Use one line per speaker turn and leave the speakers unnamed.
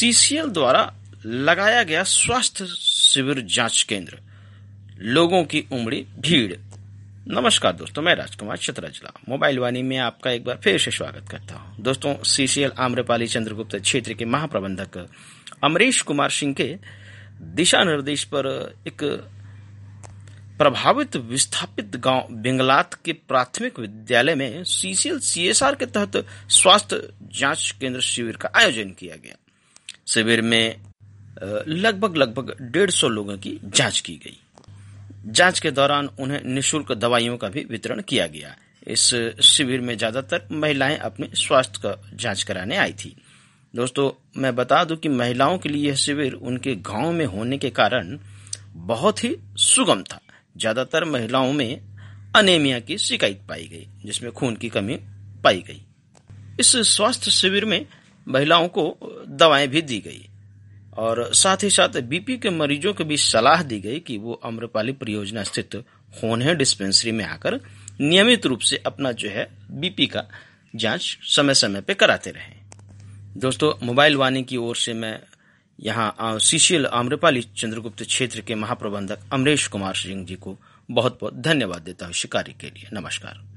CCL द्वारा लगाया गया स्वास्थ्य शिविर जांच केंद्र, लोगों की उमड़ी भीड़। नमस्कार दोस्तों, मैं राजकुमार चतराजला मोबाइल वाणी में आपका एक बार फिर से स्वागत करता हूं। दोस्तों, सीसीएल आम्रपाली चंद्रगुप्त क्षेत्र के महाप्रबंधक अमरीश कुमार सिंह के दिशा निर्देश पर एक प्रभावित विस्थापित गांव बिंगलात के प्राथमिक विद्यालय में सीसीएल सीएसआर के तहत स्वास्थ्य जांच केंद्र शिविर का आयोजन किया गया। शिविर में लगभग 150 लोगों की जांच की गई। जांच के दौरान उन्हें निःशुल्क दवाइयों का भी वितरण किया गया। इस शिविर में ज्यादातर महिलाएं अपने स्वास्थ्य का जांच कराने आई थी। दोस्तों, मैं बता दूं कि महिलाओं के लिए यह शिविर उनके गांव में होने के कारण बहुत ही सुगम था। ज्यादातर महिलाओं में अनीमिया की शिकायत पाई गई, जिसमें खून की कमी पाई गई। इस स्वास्थ्य शिविर में महिलाओं को दवाएं भी दी गई और साथ ही साथ बीपी के मरीजों को भी सलाह दी गई कि वो आम्रपाली परियोजना स्थित होनहे डिस्पेंसरी में आकर नियमित रूप से अपना बीपी का जांच समय समय पे कराते रहें। दोस्तों, मोबाइल वाणी की ओर से मैं यहाँ सीसीएल आम्रपाली चंद्रगुप्त क्षेत्र के महाप्रबंधक अमरीश कुमार सिंह जी को बहुत बहुत धन्यवाद देता हूँ इस कार्य के लिए। नमस्कार।